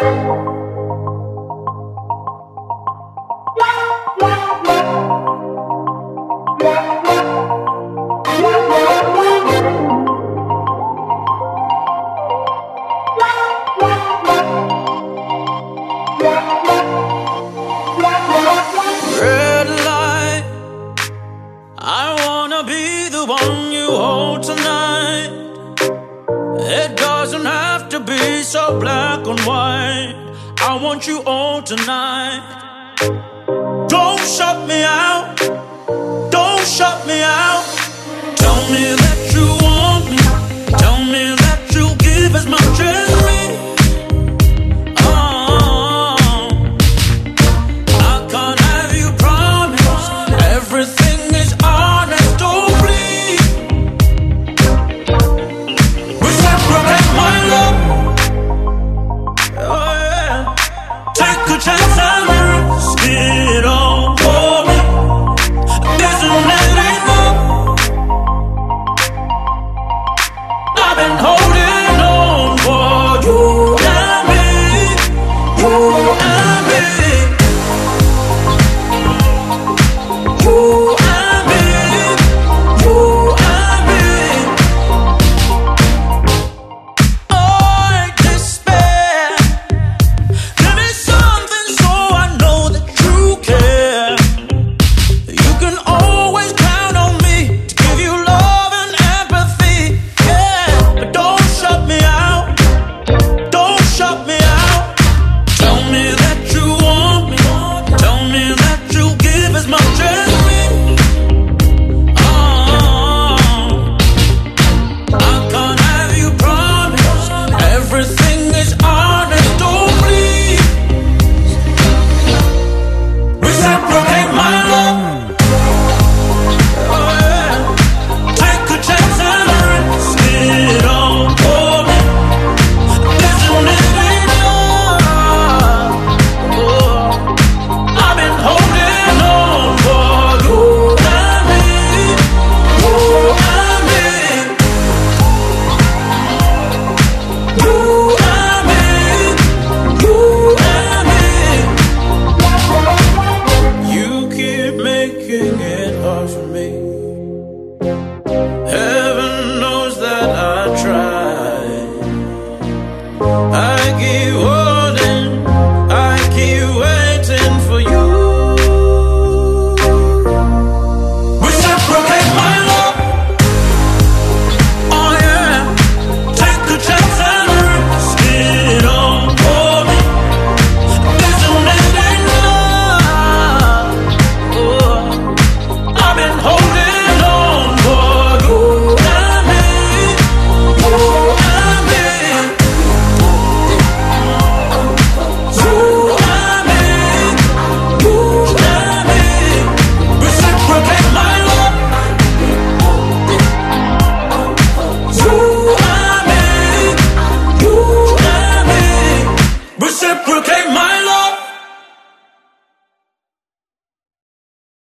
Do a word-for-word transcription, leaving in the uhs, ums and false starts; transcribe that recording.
Red light, I wanna be the one you hold tonight. It doesn't have to be so black and white. I want you all tonight. Don't shut me out, don't shut me out. Tell me that you want me, tell me that you'll give as much as me. Oh, I can't have you promise everything is honest, don't bleed. Reciprocate my love, oh yeah. Take a chance and risk it all for me. Isn't it enough? I've been holding on for you and me, you and me, you and me, you and me. I despair. Give me something so I know that you care. You can always count on me to give you love and empathy, yeah. But don't shut me out, don't shut me out. Tell me that you want me, tell me that you'll give as much as me. Oh, I can't have you promise everything is honest, don't bleed. Reciprocate my love, oh yeah. Take a chance and risk it all for me. Isn't it enough? Oh, I've been holding on for you and me, you and me, you and me, you and me. You keep making it hard for me. Heaven knows that I try. I give